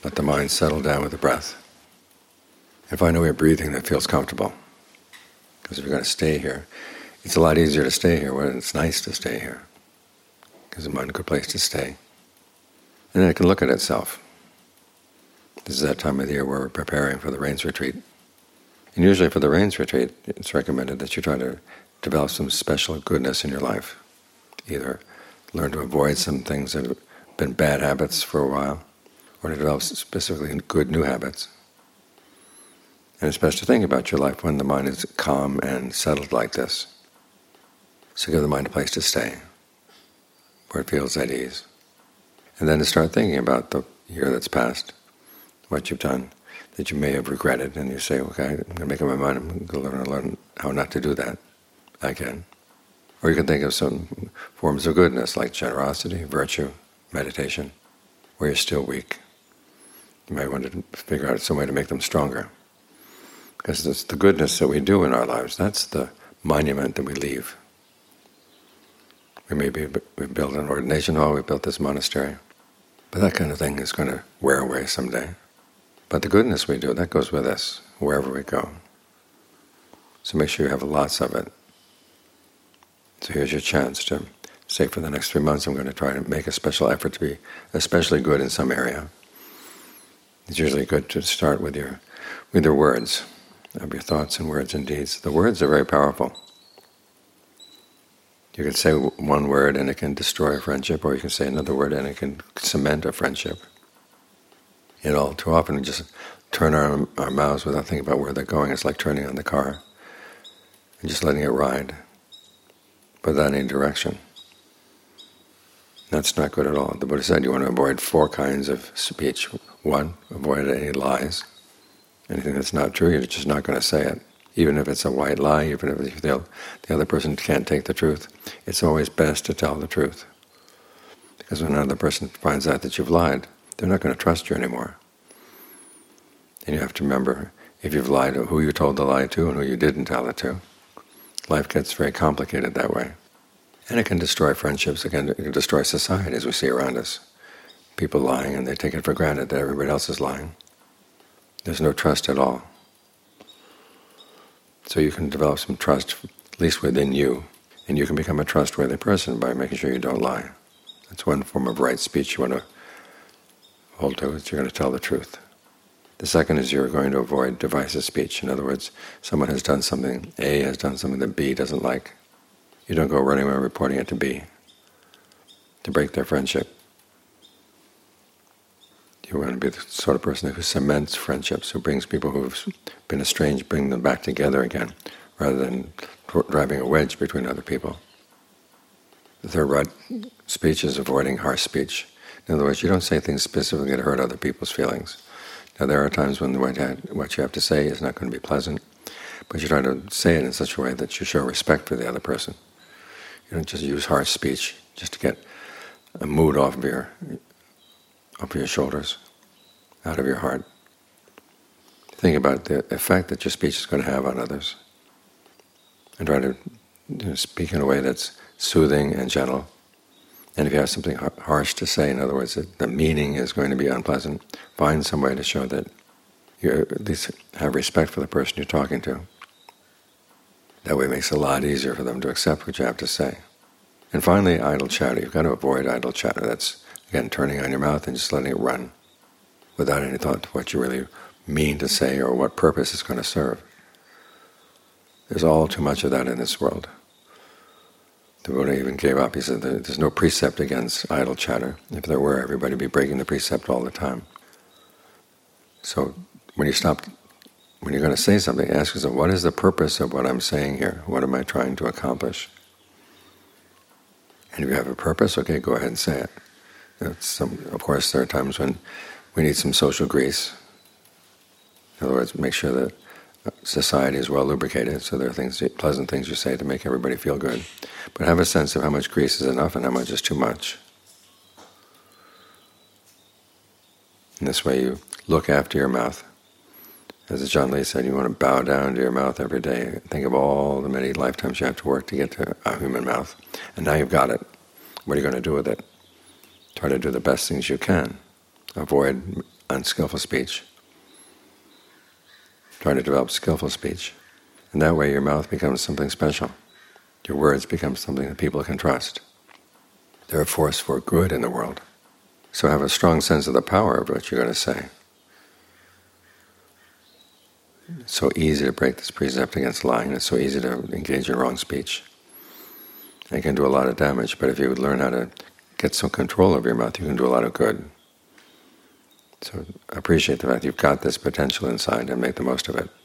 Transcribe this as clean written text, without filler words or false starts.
Let the mind settle down with the breath. And find a way of breathing that feels comfortable. Because if you're going to stay here, it's a lot easier to stay here when it's nice to stay here. Because it's a good place to stay. And then it can look at itself. This is that time of the year where we're preparing for the Rains Retreat. And usually for the Rains Retreat, it's recommended that you try to develop some special goodness in your life. Either learn to avoid some things that have been bad habits for a while, or to develop specifically good new habits. And it's best to think about your life when the mind is calm and settled like this. So give the mind a place to stay, where it feels at ease. And then to start thinking about the year that's passed, what you've done that you may have regretted, and you say, okay, I'm going to make up my mind, I'm going to learn how not to do that again. Or you can think of some forms of goodness like generosity, virtue, meditation, where you're still weak. You might want to figure out some way to make them stronger. Because it's the goodness that we do in our lives, that's the monument that we leave. We built an ordination hall, we built this monastery, but that kind of thing is going to wear away someday. But the goodness we do, that goes with us wherever we go. So make sure you have lots of it. So here's your chance to say, for the next 3 months I'm going to try to make a special effort to be especially good in some area. It's usually good to start with your words, of your thoughts and words and deeds. The words are very powerful. You can say one word and it can destroy a friendship, or you can say another word and it can cement a friendship. All too often we just turn our mouths without thinking about where they're going. It's like turning on the car and just letting it ride without any direction. That's not good at all. The Buddha said you want to avoid 4 kinds of speech. 1, avoid any lies. Anything that's not true, you're just not going to say it. Even if it's a white lie, even if the other person can't take the truth, it's always best to tell the truth. Because when another person finds out that you've lied, they're not going to trust you anymore. And you have to remember, if you've lied, who you told the lie to and who you didn't tell it to. Life gets very complicated that way. And it can destroy friendships, it can destroy society as we see around us. People lying and they take it for granted that everybody else is lying. There's no trust at all. So you can develop some trust, at least within you, and you can become a trustworthy person by making sure you don't lie. That's one form of right speech you want to hold to, is you're going to tell the truth. The second is you're going to avoid divisive speech. In other words, someone has done something, A has done something that B doesn't like. You don't go running around reporting it to B to break their friendship. You want to be the sort of person who cements friendships, who brings people who have been estranged, bring them back together again, rather than driving a wedge between other people. The third right speech is avoiding harsh speech. In other words, you don't say things specifically to hurt other people's feelings. Now there are times when what you have to say is not going to be pleasant, but you try to say it in such a way that you show respect for the other person. You don't just use harsh speech just to get a mood off of your shoulders, out of your heart. Think about the effect that your speech is going to have on others, and try to speak in a way that's soothing and gentle. And if you have something harsh to say, in other words, that the meaning is going to be unpleasant, find some way to show that you at least have respect for the person you're talking to. That way it makes it a lot easier for them to accept what you have to say. And finally, idle chatter. You've got to avoid idle chatter. That's, again, turning on your mouth and just letting it run without any thought to what you really mean to say or what purpose it's going to serve. There's all too much of that in this world. The Buddha even gave up. He said that there's no precept against idle chatter. If there were, everybody would be breaking the precept all the time. So when you're going to say something, ask yourself, what is the purpose of what I'm saying here? What am I trying to accomplish? And if you have a purpose, okay, go ahead and say it. Of course, there are times when we need some social grease. In other words, make sure that society is well lubricated, so there are pleasant things you say to make everybody feel good. But have a sense of how much grease is enough and how much is too much. In this way you look after your mouth. As Ajaan Lee said, you want to bow down to your mouth every day. Think of all the many lifetimes you have to work to get to a human mouth. And now you've got it. What are you going to do with it? Try to do the best things you can. Avoid unskillful speech. Try to develop skillful speech. And that way your mouth becomes something special. Your words become something that people can trust. They're a force for good in the world. So have a strong sense of the power of what you're going to say. It's so easy to break this precept against lying. It's so easy to engage in wrong speech. It can do a lot of damage, but if you would learn how to get some control over your mouth, you can do a lot of good. So appreciate the fact you've got this potential inside and make the most of it.